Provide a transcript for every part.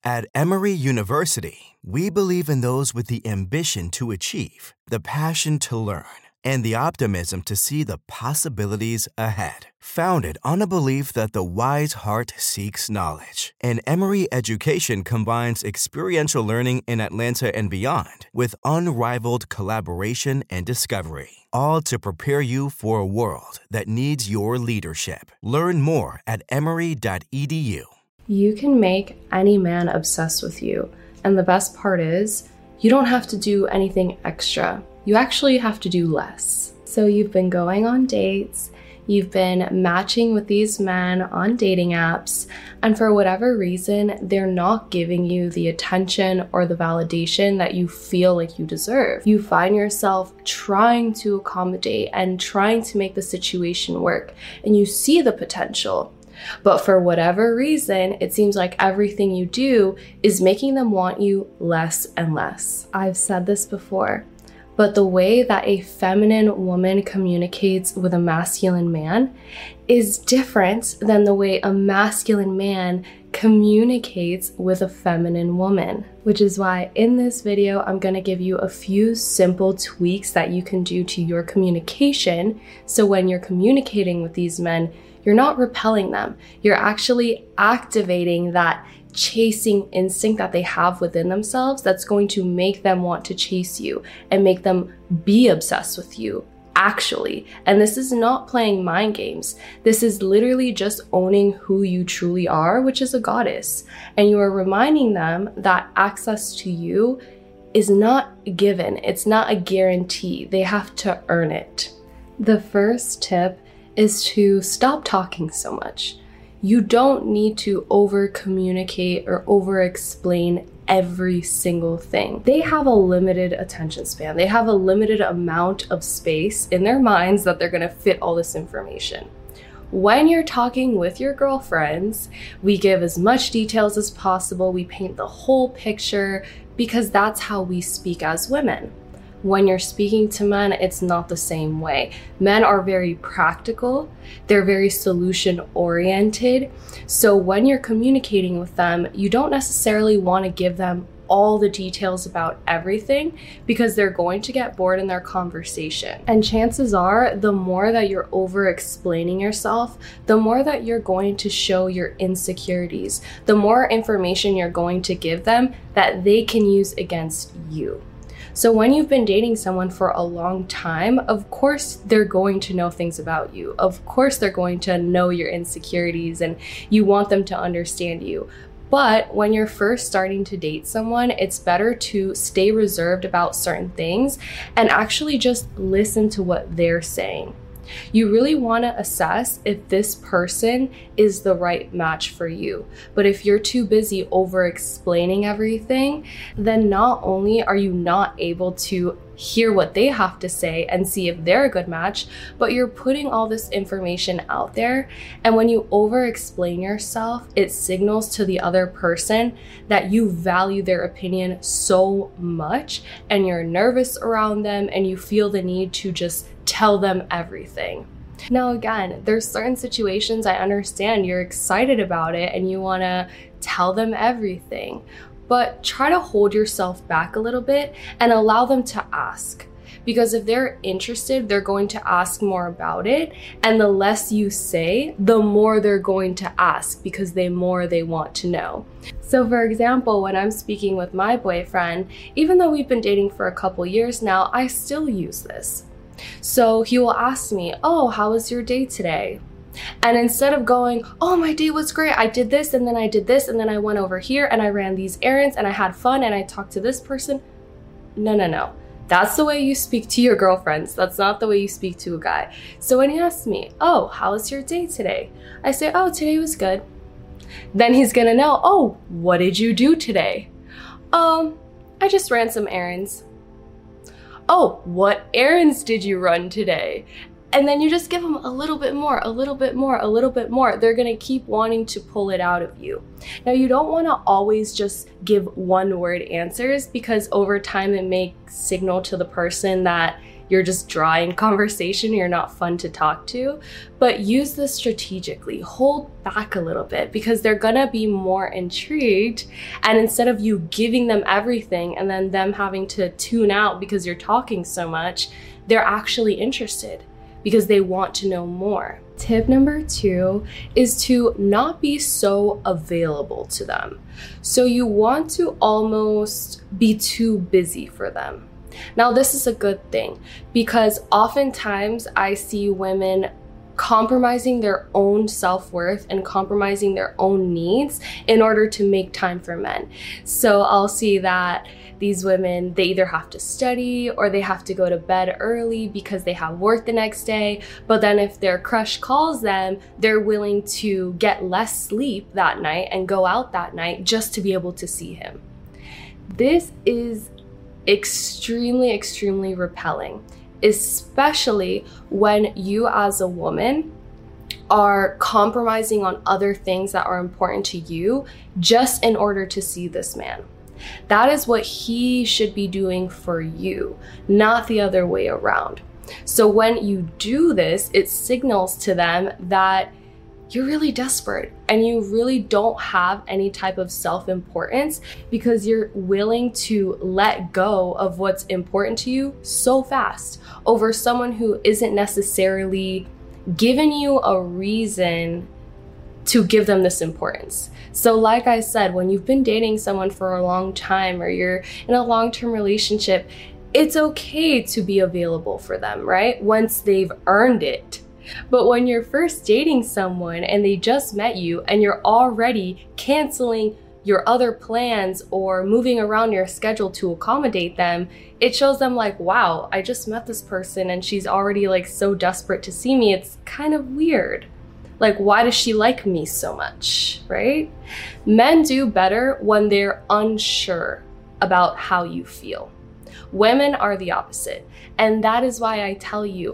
At Emory University, we believe in those with the ambition to achieve, the passion to learn, and the optimism to see the possibilities ahead. Founded on a belief that the wise heart seeks knowledge, and Emory education combines experiential learning in Atlanta and beyond with unrivaled collaboration and discovery, all to prepare you for a world that needs your leadership. Learn more at emory.edu. You can make any man obsessed with you, and the best part is, you don't have to do anything extra. You actually have to do less. So you've been going on dates, you've been matching with these men on dating apps, and for whatever reason, they're not giving you the attention or the validation that you feel like you deserve. You find yourself trying to accommodate and trying to make the situation work, and you see the potential. But for whatever reason, it seems like everything you do is making them want you less and less. I've said this before, but the way that a feminine woman communicates with a masculine man is different than the way a masculine man communicates with a feminine woman. Which is why in this video, I'm going to give you a few simple tweaks that you can do to your communication. So when you're communicating with these men, you're not repelling them. You're actually activating that chasing instinct that they have within themselves that's going to make them want to chase you and make them be obsessed with you, actually. And this is not playing mind games. This is literally just owning who you truly are, which is a goddess. And you are reminding them that access to you is not given. It's not a guarantee. They have to earn it. The first tip is to stop talking so much. You don't need to over communicate or over explain every single thing. They have a limited attention span. They have a limited amount of space in their minds that they're gonna fit all this information. When you're talking with your girlfriends, we give as much details as possible. We paint the whole picture because that's how we speak as women. When you're speaking to men, it's not the same way. Men are very practical. They're very solution oriented. So when you're communicating with them, you don't necessarily want to give them all the details about everything because they're going to get bored in their conversation. And chances are, the more that you're over explaining yourself, the more that you're going to show your insecurities, the more information you're going to give them that they can use against you. So when you've been dating someone for a long time, of course they're going to know things about you. Of course they're going to know your insecurities and you want them to understand you. But when you're first starting to date someone, it's better to stay reserved about certain things and actually just listen to what they're saying. You really want to assess if this person is the right match for you. But if you're too busy over explaining everything, then not only are you not able to hear what they have to say and see if they're a good match, but you're putting all this information out there. And when you over explain yourself, it signals to the other person that you value their opinion so much and you're nervous around them and you feel the need to just tell them everything. Now again, there's certain situations I understand you're excited about it and you want to tell them everything, but try to hold yourself back a little bit and allow them to ask. Because if they're interested, they're going to ask more about it, and the less you say, the more they're going to ask because the more they want to know. So for example, when I'm speaking with my boyfriend, even though we've been dating for a couple years now, I still use this. So he will ask me, "Oh, how was your day today?" And instead of going, "Oh, my day was great. I did this and then I did this and then I went over here and I ran these errands and I had fun and I talked to this person." No. That's the way you speak to your girlfriends. That's not the way you speak to a guy. So when he asks me, "Oh, how was your day today?" I say, "Oh, today was good." Then he's gonna know, "Oh, what did you do today?" I just ran some errands." "Oh, what errands did you run today?" And then you just give them a little bit more, a little bit more, a little bit more. They're gonna keep wanting to pull it out of you. Now, you don't wanna always just give one word answers because over time it may signal to the person that you're just dry in conversation, you're not fun to talk to. But use this strategically. Hold back a little bit because they're gonna be more intrigued. And instead of you giving them everything and then them having to tune out because you're talking so much, they're actually interested because they want to know more. Tip number 2 is to not be so available to them. So you want to almost be too busy for them. Now, this is a good thing because oftentimes I see women compromising their own self-worth and compromising their own needs in order to make time for men. So I'll see that these women, they either have to study or they have to go to bed early because they have work the next day. But then if their crush calls them, they're willing to get less sleep that night and go out that night just to be able to see him. This is extremely, extremely repelling, especially when you as a woman are compromising on other things that are important to you just in order to see this man. That is what he should be doing for you, not the other way around. So when you do this, it signals to them that you're really desperate and you really don't have any type of self-importance because you're willing to let go of what's important to you so fast over someone who isn't necessarily giving you a reason to give them this importance. So like I said, when you've been dating someone for a long time or you're in a long-term relationship, it's okay to be available for them, right? Once they've earned it. But when you're first dating someone and they just met you and you're already canceling your other plans or moving around your schedule to accommodate them, it shows them like, wow, I just met this person and she's already like so desperate to see me. It's kind of weird. Like, why does she like me so much, right? Men do better when they're unsure about how you feel. Women are the opposite. And that is why I tell you,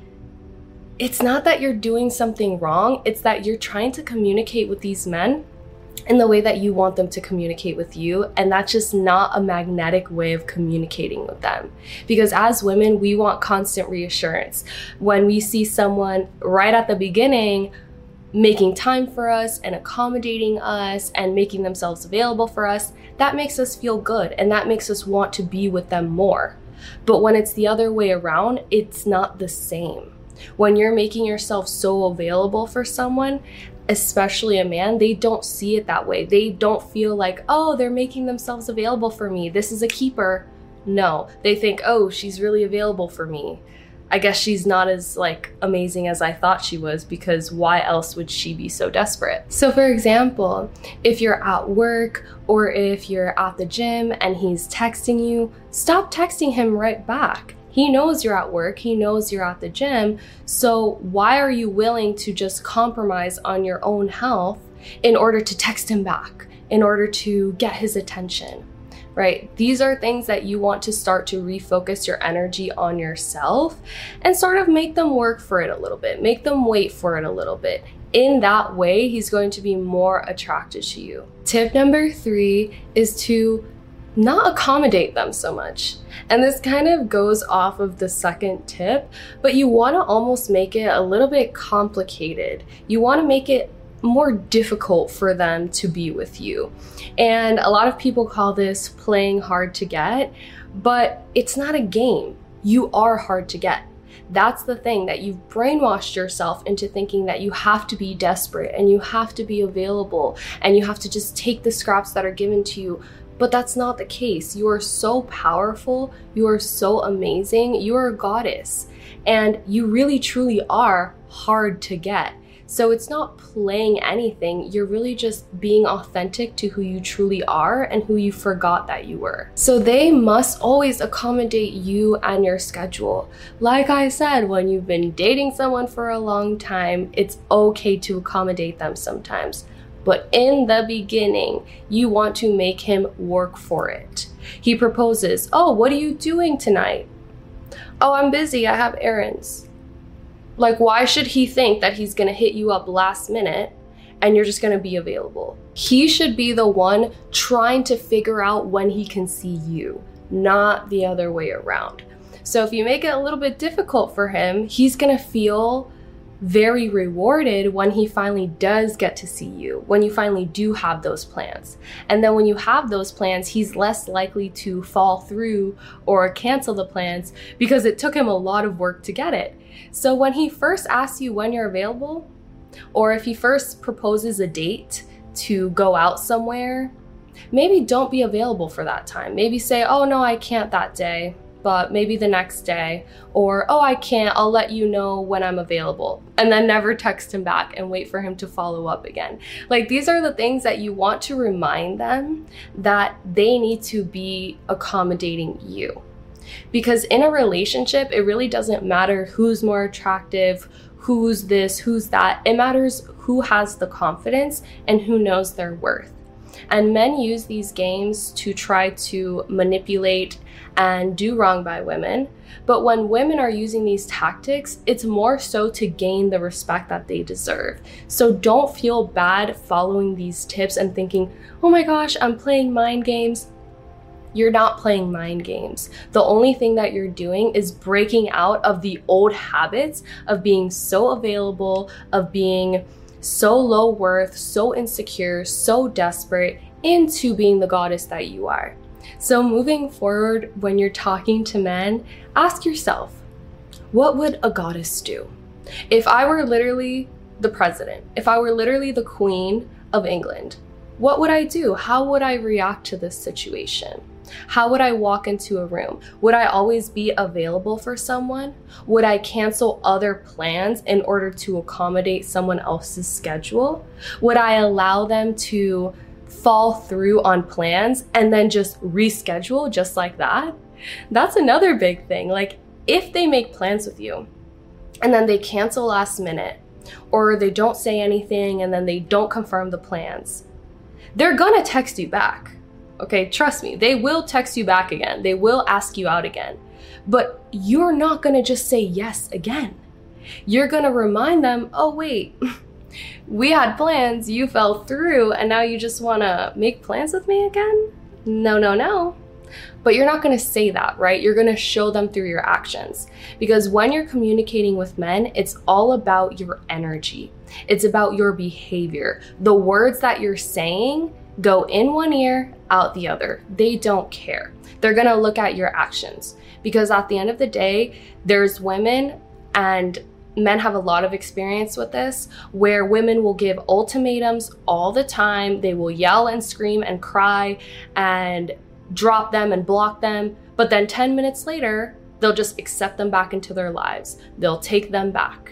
it's not that you're doing something wrong, it's that you're trying to communicate with these men in the way that you want them to communicate with you, and that's just not a magnetic way of communicating with them. Because as women, we want constant reassurance. When we see someone right at the beginning making time for us and accommodating us and making themselves available for us, that makes us feel good and that makes us want to be with them more. But when it's the other way around, it's not the same. When you're making yourself so available for someone, especially a man, they don't see it that way. They don't feel like, oh, they're making themselves available for me. This is a keeper. No, they think, oh, she's really available for me. I guess she's not as like amazing as I thought she was, because why else would she be so desperate? So for example, if you're at work or if you're at the gym and he's texting you, stop texting him right back. He knows you're at work, he knows you're at the gym, so why are you willing to just compromise on your own health in order to text him back, in order to get his attention? Right? These are things that you want to start to refocus your energy on yourself and sort of make them work for it a little bit, make them wait for it a little bit. In that way, he's going to be more attracted to you. Tip number 3 is to not accommodate them so much. And this kind of goes off of the second tip, but you want to almost make it a little bit complicated. You want to make it more difficult for them to be with you. And a lot of people call this playing hard to get, but it's not a game. You are hard to get. That's the thing, that you've brainwashed yourself into thinking that you have to be desperate and you have to be available and you have to just take the scraps that are given to you. But that's not the case. You are so powerful. You are so amazing. You are a goddess. And you really truly are hard to get. So it's not playing anything. You're really just being authentic to who you truly are and who you forgot that you were. So they must always accommodate you and your schedule. Like I said, when you've been dating someone for a long time, it's okay to accommodate them sometimes. But in the beginning, you want to make him work for it. He proposes, oh, what are you doing tonight? Oh, I'm busy, I have errands. Like, why should he think that he's gonna hit you up last minute and you're just gonna be available? He should be the one trying to figure out when he can see you, not the other way around. So if you make it a little bit difficult for him, he's gonna feel very rewarded when he finally does get to see you, when you finally do have those plans. And then when you have those plans, he's less likely to fall through or cancel the plans because it took him a lot of work to get it. So when he first asks you when you're available, or if he first proposes a date to go out somewhere, maybe don't be available for that time. Maybe say, oh no, I can't that day, but maybe the next day. Or, oh, I can't, I'll let you know when I'm available. And then never text him back and wait for him to follow up again. Like, these are the things that you want to remind them that they need to be accommodating you. Because in a relationship, it really doesn't matter who's more attractive, who's this, who's that. It matters who has the confidence and who knows their worth. And men use these games to try to manipulate and do wrong by women. But when women are using these tactics, it's more so to gain the respect that they deserve. So don't feel bad following these tips and thinking, oh my gosh, I'm playing mind games. You're not playing mind games. The only thing that you're doing is breaking out of the old habits of being so available, of being so low worth, so insecure, so desperate, into being the goddess that you are. So moving forward, when you're talking to men, ask yourself, what would a goddess do? If I were literally the president, if I were literally the queen of England, what would I do? How would I react to this situation? How would I walk into a room? Would I always be available for someone? Would I cancel other plans in order to accommodate someone else's schedule? Would I allow them to fall through on plans and then just reschedule just like that? That's another big thing. Like, if they make plans with you and then they cancel last minute, or they don't say anything and then they don't confirm the plans, they're gonna text you back. Okay, trust me, they will text you back again. They will ask you out again. But you're not gonna just say yes again. You're gonna remind them, oh wait, we had plans, you fell through, and now you just wanna make plans with me again? No, no, no. But you're not gonna say that, right? You're gonna show them through your actions. Because when you're communicating with men, it's all about your energy. It's about your behavior. The words that you're saying go in one ear, out the other. They don't care. They're gonna look at your actions. Because at the end of the day, there's women, and men have a lot of experience with this, where women will give ultimatums all the time. They will yell and scream and cry and drop them and block them. But then 10 minutes later, they'll just accept them back into their lives. They'll take them back.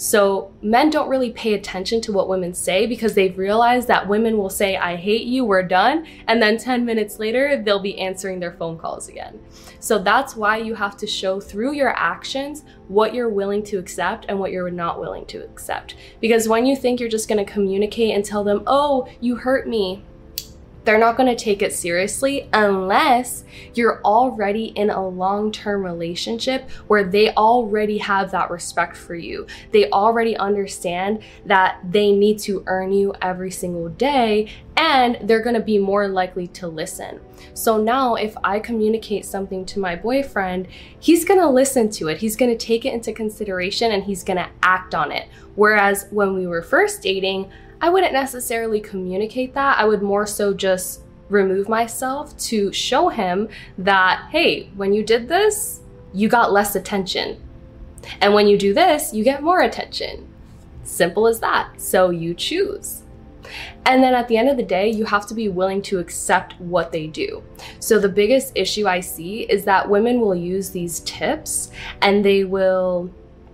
So men don't really pay attention to what women say because they've realized that women will say, I hate you, we're done. And then 10 minutes later, they'll be answering their phone calls again. So that's why you have to show through your actions what you're willing to accept and what you're not willing to accept. Because when you think you're just gonna communicate and tell them, oh, you hurt me, they're not going to take it seriously unless you're already in a long-term relationship where they already have that respect for you. They already understand that they need to earn you every single day, and they're going to be more likely to listen. So now if I communicate something to my boyfriend, he's going to listen to it. He's going to take it into consideration and he's going to act on it. Whereas when we were first dating, I wouldn't necessarily communicate that. I would more so just remove myself to show him that, hey, when you did this, you got less attention. And when you do this, you get more attention. Simple as that. So you choose. And then at the end of the day, you have to be willing to accept what they do. So the biggest issue I see is that women will use these tips and they will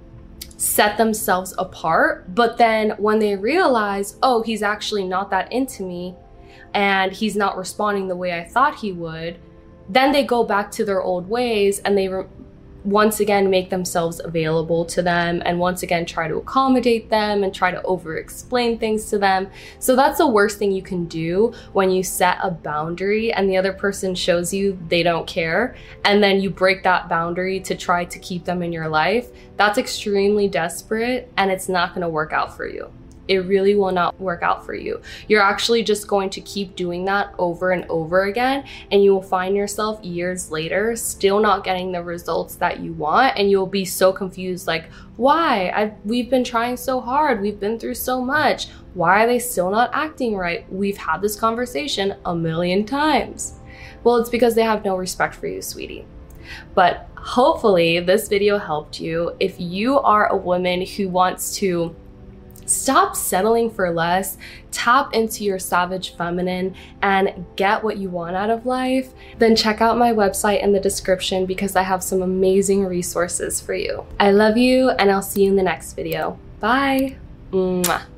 set themselves apart, but then when they realize, oh, he's actually not that into me and he's not responding the way I thought he would, then they go back to their old ways and they once again make themselves available to them and once again try to accommodate them and try to over-explain things to them. So that's the worst thing you can do when you set a boundary and the other person shows you they don't care, and then you break that boundary to try to keep them in your life. That's extremely desperate and it's not going to work out for you. it really will not work out for you. You're actually just going to keep doing that over and over again, and you will find yourself years later still not getting the results that you want, and you'll be so confused, like, why? We've been trying so hard, we've been through so much, why are they still not acting right? We've had this conversation a million times. Well, it's because they have no respect for you, sweetie. But hopefully this video helped you. If you are a woman who wants to stop settling for less, tap into your savage feminine, and get what you want out of life, then check out my website in the description because I have some amazing resources for you. I love you, and I'll see you in the next video. Bye. Mwah.